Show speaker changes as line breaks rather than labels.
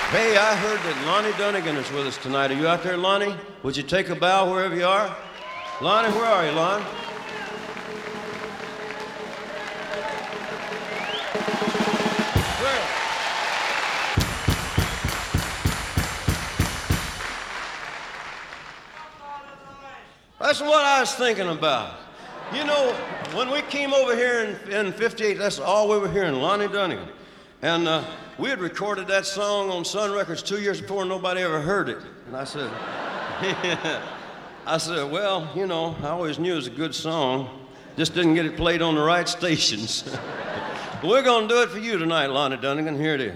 Hey, I heard that Lonnie Donegan is with us tonight. Are you out there, Lonnie? Would you take a bow wherever you are? Lonnie, where are you, Lon? Where? That's what I was thinking about. You know, when we came over here in 58, that's all we were hearing, Lonnie Donegan. And we had recorded that song on Sun Records 2 years before, and nobody ever heard it. And I said, well, you know, I always knew it was a good song, just didn't get it played on the right stations. We're going to do it for you tonight, Lonnie Donegan. Here it is.